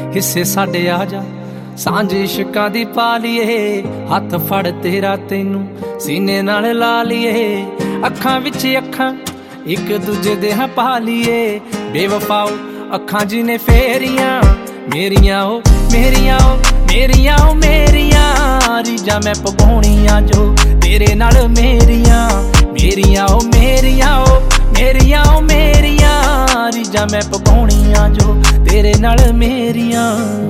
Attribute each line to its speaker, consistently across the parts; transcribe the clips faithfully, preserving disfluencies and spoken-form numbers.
Speaker 1: हिस्से साडे आ जा सांझ इश्कां दी पा लीए हथ फड़ तेरा तैनू सीने नाल ला लीए अखां विच अखां एक दूजे दे हां पा लीए बेवफाओ अखां जी ने फेरियां मेरियां ओ मेरियां ओ मेरियां ओ मेरियां रीजा मैं पगाउणियां जो तेरे नाल मेरियां मेरियां ओ मेरियां ओ मेरियां ओ मेरियां रीजा मैं पगाउणियां जो तेरे नाल मेरियां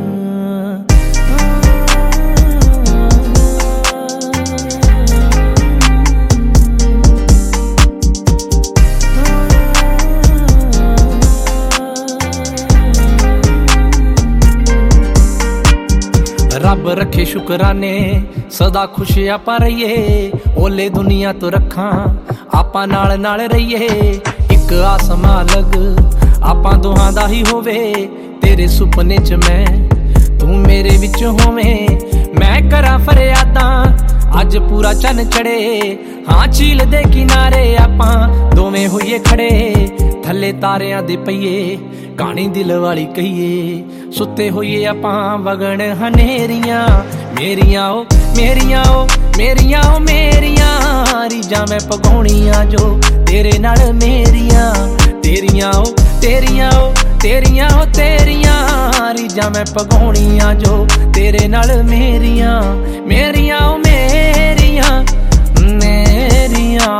Speaker 1: रब रखे शुकराने सदा खुशियां पा रहीए ओले दुनिया तो रखा आपां नाल नाल रहीए एक आसमां लग आपां दोहां दा ही होवे तेरे सुपने च मैं तू मेरे विच होवें मैं करा फरियादां अज पूरा चन चढ़े हाँ झील दे किनारे आपां दोवें होइए खड़े थल्ले तारियां दे पईए कहानी दिल वाली कहिए सुते होइए आपां वगण हनेरियां मेरियां ओ मेरियां ओ मेरियां ओ मेरियां रीजा मैं पगाउणियां जो तेरे नाल मेरियां तेरियां ओ तेरियां ओ तेरियां ओ तेरियां रीजा मैं पगाउणियां जो तेरे नाल मेरियां मेरियां ओ मेरियां मेरियां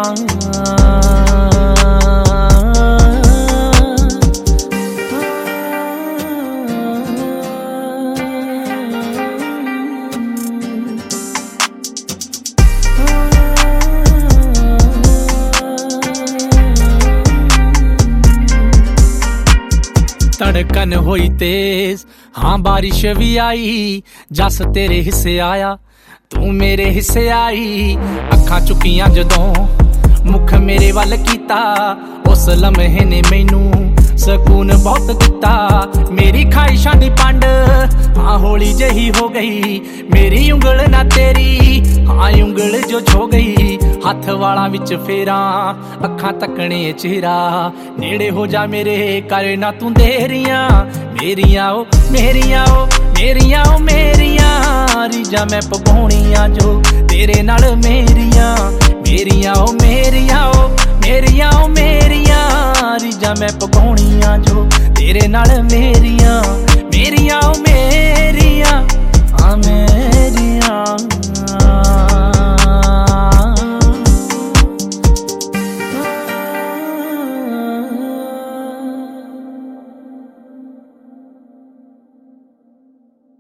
Speaker 1: धड़कन होई तेज हाँ बारिश भी आई जस तेरे हिस्से आया तू मेरे हिस्से आई अखां चुकियां जदों मुख मेरे वल कीता उस लम्हे ने मैनू सकून बहुत दिता मेरी ख्वाहिशां दी पंड हाँ होली जही हो गई मेरी उंगल ना तेरी हाँ उंगल जो छो गई हथ वाला विच फेरा अखां तकने चेहरा नेड़े हो जा मेरे करे ना तू देरियां मेरियां ओ मेरियां ओ मेरियां ओ मेरियां रीजा मैं पगाउणियां जो तेरे नाल मेरियां मेरियां ओ मेरियां ओ मेरियां ओ मेरियां रीजा मैं पगाउणियां जो तेरे नाल मेरियां